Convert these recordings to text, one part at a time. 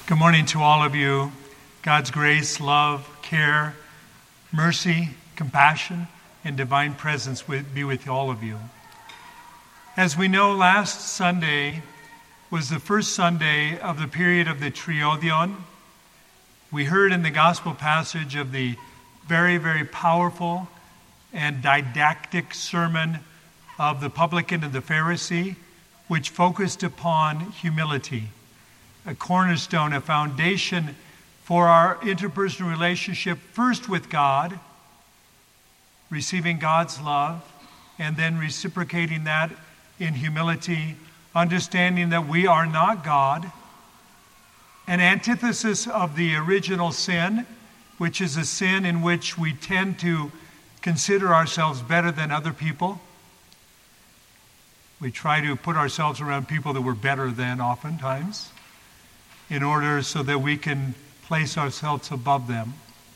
Good morning to all of you. God's grace, love, care, mercy, compassion, and divine presence be with all of you. As we know, last Sunday was the first Sunday of the period of the Triodion. We heard in the gospel passage of the very, very powerful and didactic sermon of the publican and the Pharisee, which focused upon humility, a cornerstone, a foundation for our interpersonal relationship, first with God, receiving God's love, and then reciprocating that in humility, understanding that we are not God, an antithesis of the original sin, which is a sin in which we tend to consider ourselves better than other people. We try to put ourselves around people that we're better than oftentimes, in order so that we can place ourselves above them.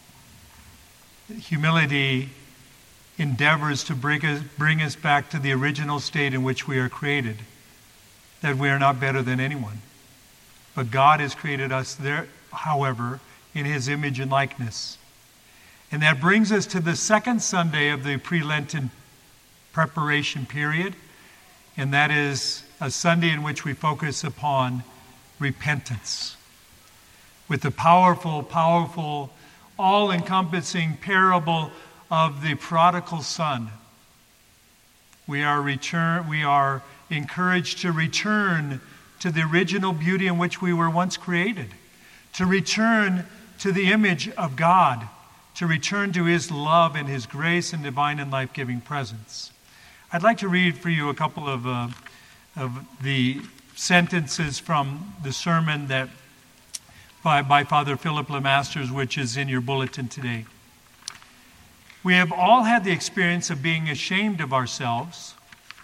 Humility endeavors to bring us back to the original state in which we are created, that we are not better than anyone. But God has created us there, however, in His image and likeness. And that brings us to the second Sunday of the pre-Lenten preparation period, and that is a Sunday in which we focus upon repentance. With the powerful, all-encompassing parable of the prodigal son, we are encouraged to return to the original beauty in which we were once created, to return to the image of God, to return to His love and His grace and divine and life-giving presence. I'd like to read for you a couple of the sentences from the sermon that by Father Philip LeMasters, which is in your bulletin today. We have all had the experience of being ashamed of ourselves.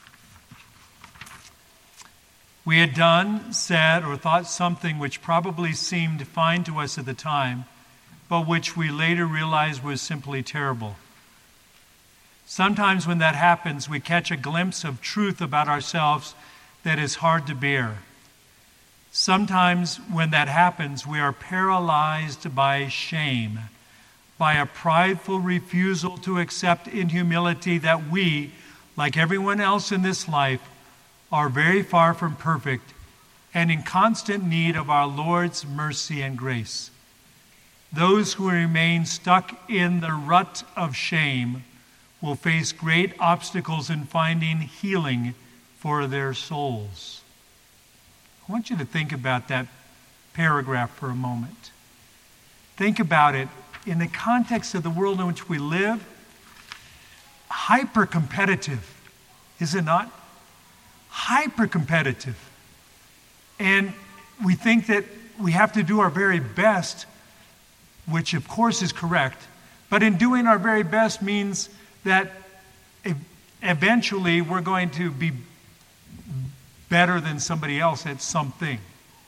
We had done, said, or thought something which probably seemed fine to us at the time, but which we later realized was simply terrible. Sometimes when that happens, we catch a glimpse of truth about ourselves that is hard to bear. Sometimes when that happens, we are paralyzed by shame, by a prideful refusal to accept in humility that we, like everyone else in this life, are very far from perfect and in constant need of our Lord's mercy and grace. Those who remain stuck in the rut of shame will face great obstacles in finding healing for their souls. I want you to think about that paragraph for a moment. Think about it in the context of the world in which we live. Hyper-competitive, is it not? Hyper-competitive. And we think that we have to do our very best, which of course is correct, but in doing our very best means that eventually we're going to be better than somebody else at something.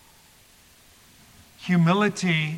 Humility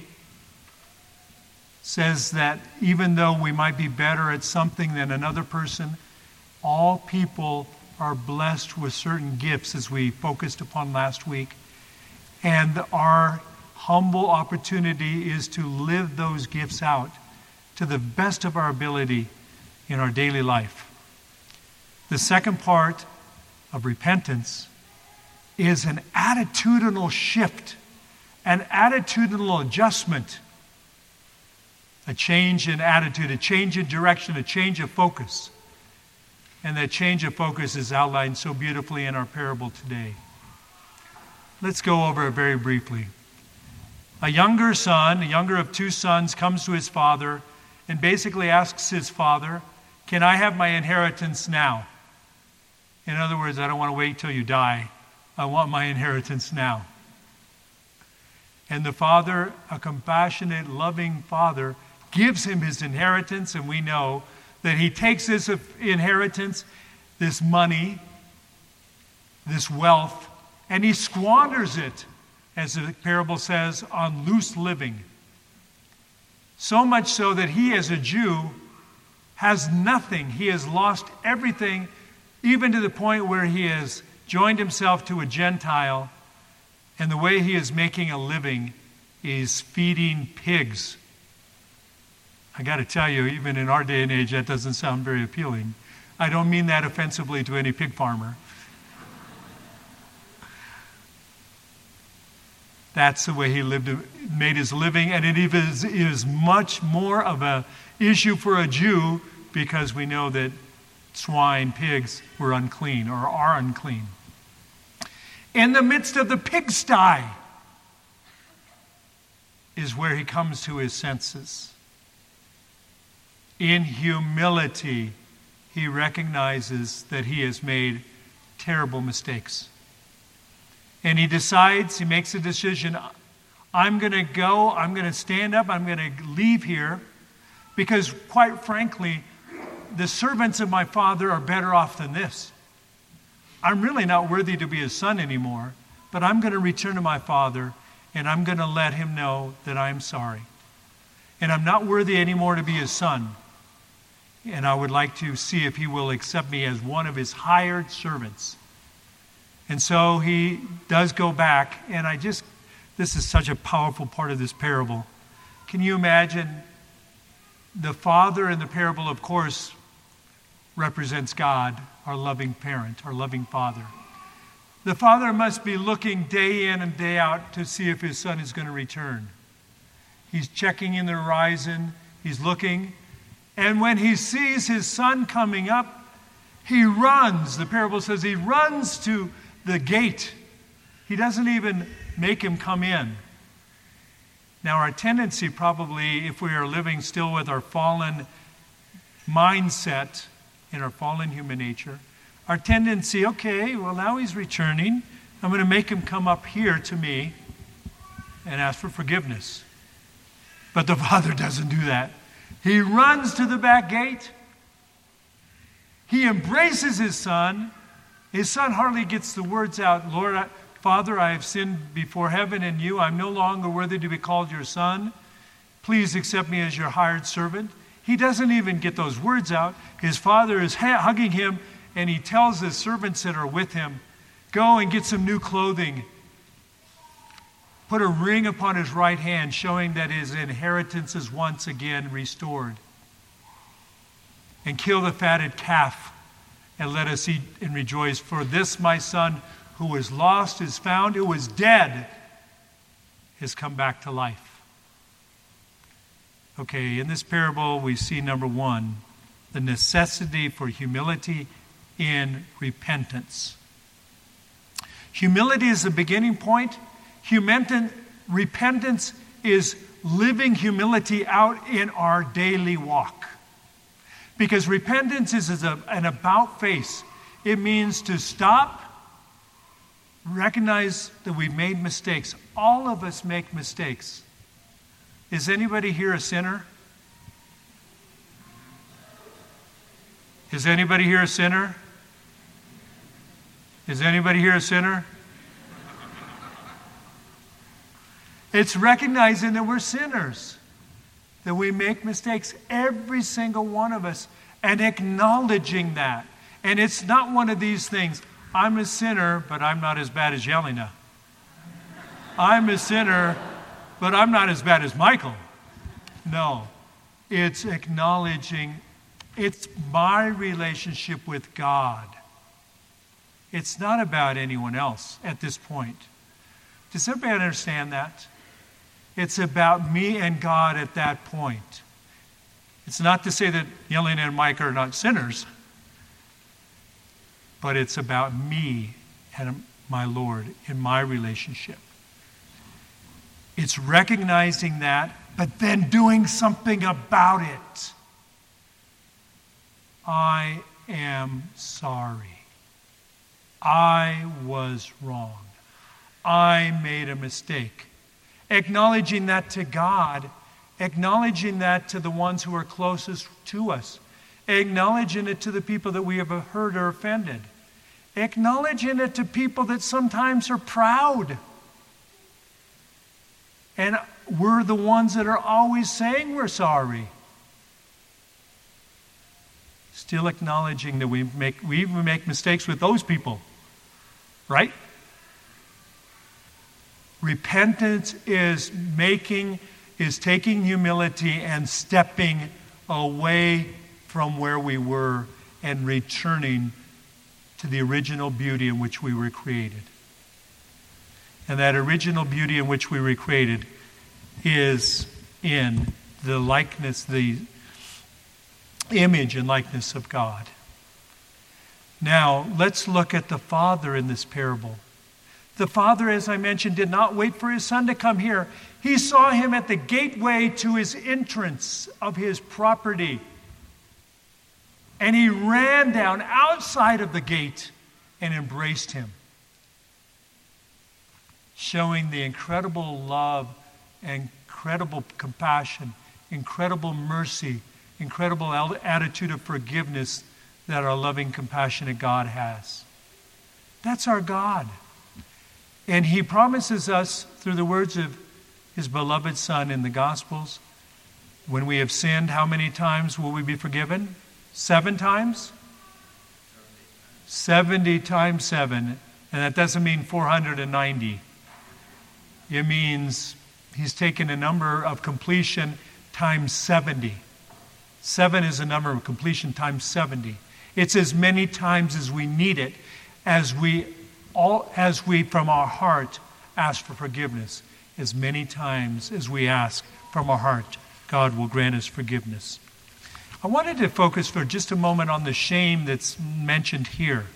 says that even though we might be better at something than another person, all people are blessed with certain gifts, as we focused upon last week. And our humble opportunity is to live those gifts out to the best of our ability in our daily life. The second part of repentance is an attitudinal shift, an attitudinal adjustment, a change in attitude, a change in direction, a change of focus. And that change of focus is outlined so beautifully in our parable today. Let's go over it very briefly. A younger of two sons, comes to his father and basically asks his father, "Can I have my inheritance now?" In other words, I don't want to wait till you die. I want my inheritance now. And the father, a compassionate, loving father, gives him his inheritance, and we know that he takes this inheritance, this money, this wealth, and he squanders it, as the parable says, on loose living. So much so that he, as a Jew, has nothing. He has lost everything, even to the point where he has joined himself to a Gentile, and the way he is making a living is feeding pigs. I got to tell you, even in our day and age, that doesn't sound very appealing. I don't mean that offensively to any pig farmer. That's the way he made his living, and it is much more of an issue for a Jew because we know that swine, pigs were unclean or are unclean. In the midst of the pigsty is where he comes to his senses. In humility, he recognizes that he has made terrible mistakes. And he makes a decision, I'm going to go, I'm going to stand up, I'm going to leave here, because quite frankly, the servants of my father are better off than this. I'm really not worthy to be his son anymore, but I'm going to return to my father, and I'm going to let him know that I'm sorry. And I'm not worthy anymore to be his son. And I would like to see if he will accept me as one of his hired servants. And so he does go back, and this is such a powerful part of this parable. Can you imagine? The father in the parable, of course, represents God, our loving parent, our loving father. The father must be looking day in and day out to see if his son is going to return. He's checking in the horizon, he's looking, and when he sees his son coming up, he runs. The parable says he runs to the gate. He doesn't even make him come in. Now, our tendency probably, if we are living still with our fallen mindset in our fallen human nature, our tendency, okay, well, now he's returning. I'm going to make him come up here to me and ask for forgiveness. But the father doesn't do that. He runs to the back gate. He embraces his son. His son hardly gets the words out, Lord, Father, I have sinned before heaven and you. I'm no longer worthy to be called your son. Please accept me as your hired servant. He doesn't even get those words out. His father is hugging him, and he tells the servants that are with him, go and get some new clothing. Put a ring upon his right hand, showing that his inheritance is once again restored. And kill the fatted calf, and let us eat and rejoice. For this my son, who was lost is found, who was dead has come back to life. Okay, in this parable we see, number one, the necessity for humility in repentance. Humility is the beginning point. Repentance is living humility out in our daily walk. Because repentance is an about face. It means to stop, recognize that we've made mistakes. All of us make mistakes. Is anybody here a sinner? Is anybody here a sinner? Is anybody here a sinner? It's recognizing that we're sinners, that we make mistakes, every single one of us, and acknowledging that. And it's not one of these things, I'm a sinner, but I'm not as bad as Yelena. I'm a sinner, but I'm not as bad as Michael. No, it's acknowledging it's my relationship with God. It's not about anyone else at this point. Does everybody understand that? It's about me and God at that point. It's not to say that Yelena and Mike are not sinners, but it's about me and my Lord in my relationship. It's recognizing that, but then doing something about it. I am sorry. I was wrong. I made a mistake. Acknowledging that to God, acknowledging that to the ones who are closest to us, acknowledging it to the people that we have hurt or offended, acknowledging it to people that sometimes are proud. And we're the ones that are always saying we're sorry. Still acknowledging that we even make mistakes with those people. Right? Repentance is taking humility and stepping away from where we were and returning to the original beauty in which we were created. And that original beauty in which we were created is in the likeness, the image and likeness of God. Now, let's look at the Father in this parable. The Father, as I mentioned, did not wait for his Son to come here. He saw him at the gateway to his entrance of his property. And he ran down outside of the gate and embraced him, showing the incredible love, incredible compassion, incredible mercy, incredible attitude of forgiveness that our loving, compassionate God has. That's our God. And he promises us through the words of his beloved Son in the Gospels, when we have sinned, how many times will we be forgiven? 7 times? 70 times 7. And that doesn't mean 490. It means he's taken a number of completion times 70. 7 is a number of completion times 70. It's as many times as we need it, as we from our heart ask for forgiveness. As many times as we ask from our heart, God will grant us forgiveness. I wanted to focus for just a moment on the shame that's mentioned here.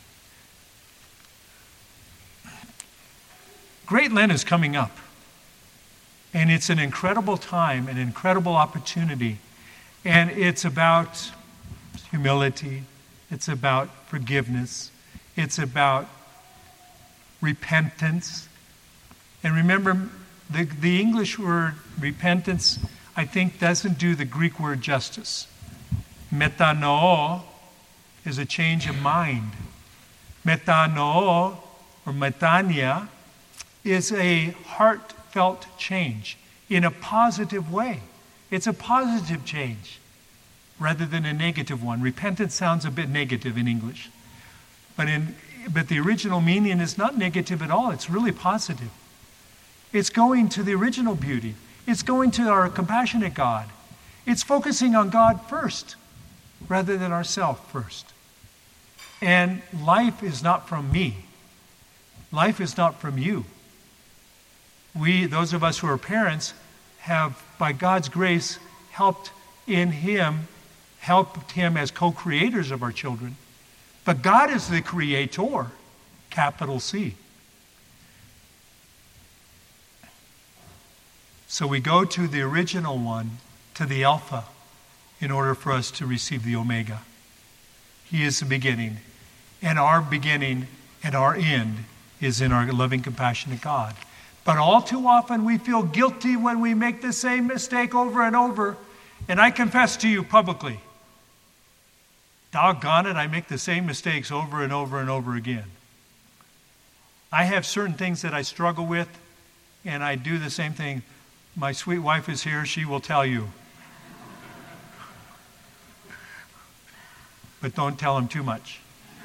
Great Lent is coming up. And it's an incredible time, an incredible opportunity. And it's about humility. It's about forgiveness. It's about repentance. And remember, the English word repentance, I think, doesn't do the Greek word justice. Metanoia is a change of mind. Metanoia, or metania, is a heartfelt change in a positive way. It's a positive change rather than a negative one. Repentance sounds a bit negative in English. But the original meaning is not negative at all. It's really positive. It's going to the original beauty. It's going to our compassionate God. It's focusing on God first rather than ourselves first. And life is not from me. Life is not from you. We, those of us who are parents, have, by God's grace, helped him as co-creators of our children. But God is the creator, capital C. So we go to the original one, to the Alpha, in order for us to receive the Omega. He is the beginning. And our beginning and our end is in our loving, compassionate God. But all too often we feel guilty when we make the same mistake over and over. And I confess to you publicly, doggone it, I make the same mistakes over and over and over again. I have certain things that I struggle with, and I do the same thing. My sweet wife is here, she will tell you. But don't tell him too much.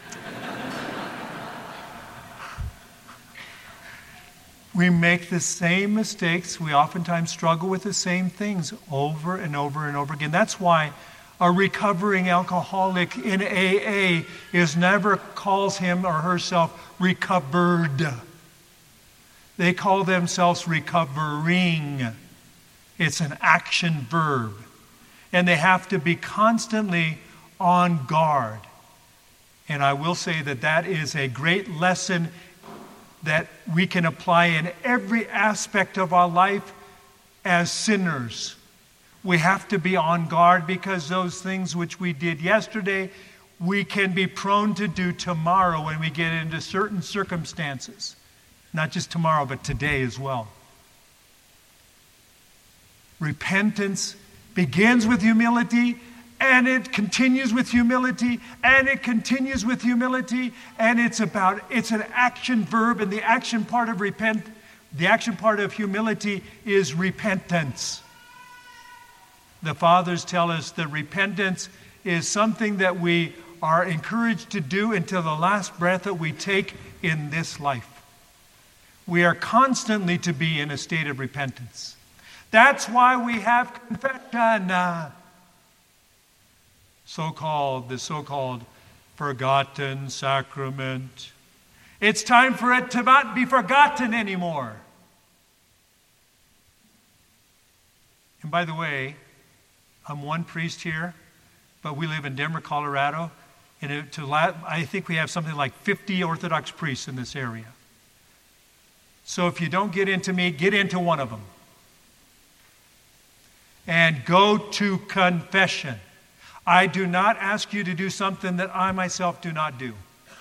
We make the same mistakes. We oftentimes struggle with the same things over and over and over again. That's why a recovering alcoholic in AA never calls him or herself recovered. They call themselves recovering. It's an action verb. And they have to be constantly on guard. And I will say that is a great lesson that we can apply in every aspect of our life as sinners. We have to be on guard because those things which we did yesterday, we can be prone to do tomorrow when we get into certain circumstances. Not just tomorrow, but today as well. Repentance begins with humility, and it continues with humility, and it continues with humility, and it's an action verb, and the action part of humility is repentance. The fathers tell us that repentance is something that we are encouraged to do until the last breath that we take in this life. We are constantly to be in a state of repentance. That's why we have confession. The so-called forgotten sacrament. It's time for it to not be forgotten anymore. And by the way, I'm one priest here, but we live in Denver, Colorado, and I think we have something like 50 Orthodox priests in this area. So if you don't get into me, get into one of them. And go to confession. I do not ask you to do something that I myself do not do.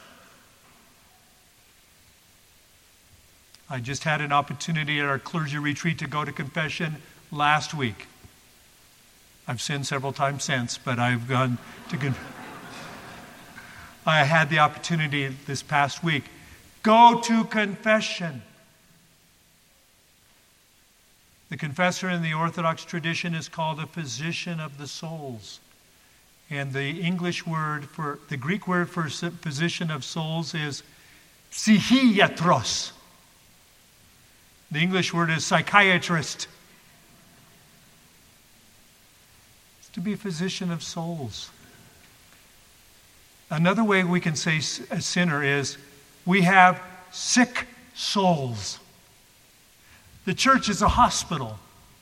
I just had an opportunity at our clergy retreat to go to confession last week. I've sinned several times since, but I've gone to I had the opportunity this past week. Go to confession. The confessor in the Orthodox tradition is called a physician of the souls. And the Greek word for physician of souls is psychiatros. The English word is psychiatrist. It's to be a physician of souls. Another way we can say a sinner is we have sick souls. The church is a hospital.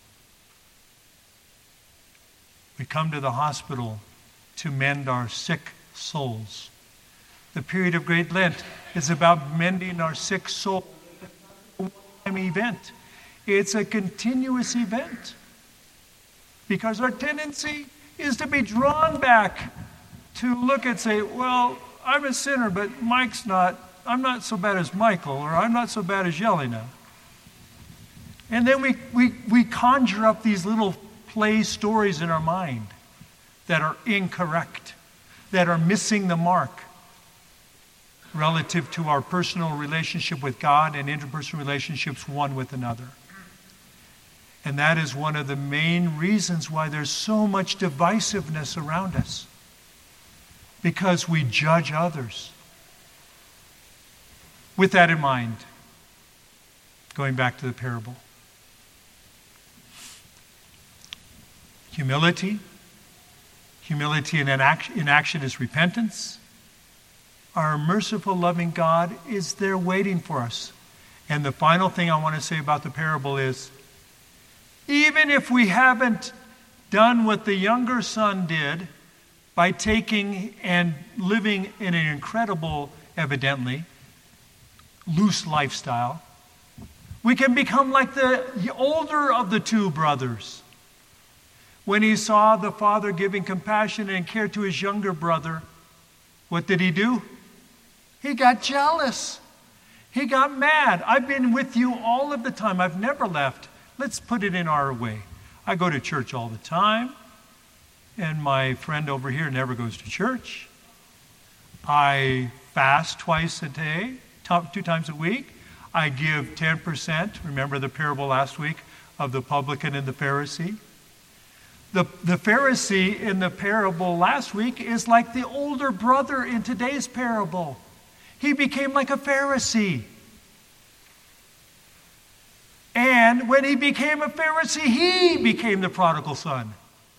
We come to the hospital to mend our sick souls. The period of Great Lent is about mending our sick soul. It's not a one-time event. It's a continuous event. Because our tendency is to be drawn back to look and say, well, I'm a sinner, but I'm not so bad as Michael, or I'm not so bad as Yelena. And then we conjure up these little play stories in our mind that are incorrect, that are missing the mark relative to our personal relationship with God and interpersonal relationships one with another. And that is one of the main reasons why there's so much divisiveness around us. Because we judge others. With that in mind, going back to the parable. Humility in action is repentance. Our merciful, loving God is there waiting for us. And the final thing I want to say about the parable is, even if we haven't done what the younger son did, by taking and living in an incredible, evidently, loose lifestyle, we can become like the older of the two brothers. When he saw the father giving compassion and care to his younger brother, what did he do? He got jealous. He got mad. I've been with you all of the time. I've never left. Let's put it in our way. I go to church all the time. And my friend over here never goes to church. I fast twice a day, 2 times a week. I give 10%. Remember the parable last week of the publican and the Pharisee? The Pharisee in the parable last week is like the older brother in today's parable. He became like a Pharisee. And when he became a Pharisee, he became the prodigal son.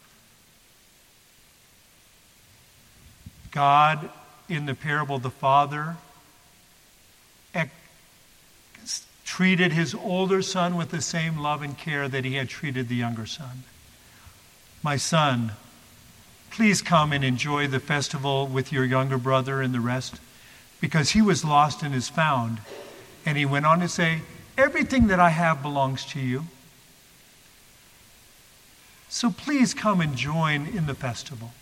God, in the parable, the father treated his older son with the same love and care that he had treated the younger son. My son, please come and enjoy the festival with your younger brother and the rest, because he was lost and is found. And he went on to say, everything that I have belongs to you. So please come and join in the festival.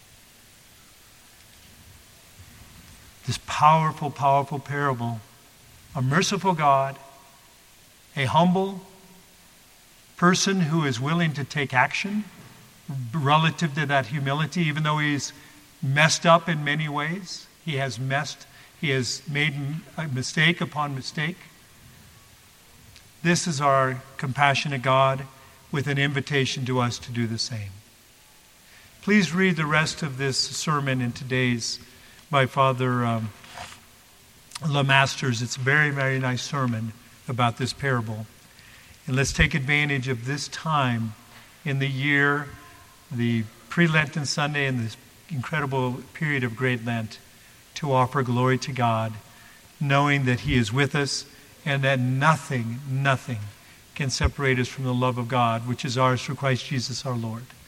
This powerful, powerful parable. A merciful God, a humble person who is willing to take action relative to that humility, even though he's messed up in many ways. He has made a mistake upon mistake. This is our compassionate God with an invitation to us to do the same. Please read the rest of this sermon in today's by Father LeMasters. It's a very, very nice sermon about this parable. And let's take advantage of this time in the year, the pre-Lenten Sunday and this incredible period of Great Lent, to offer glory to God, knowing that He is with us and that nothing can separate us from the love of God, which is ours through Christ Jesus our Lord.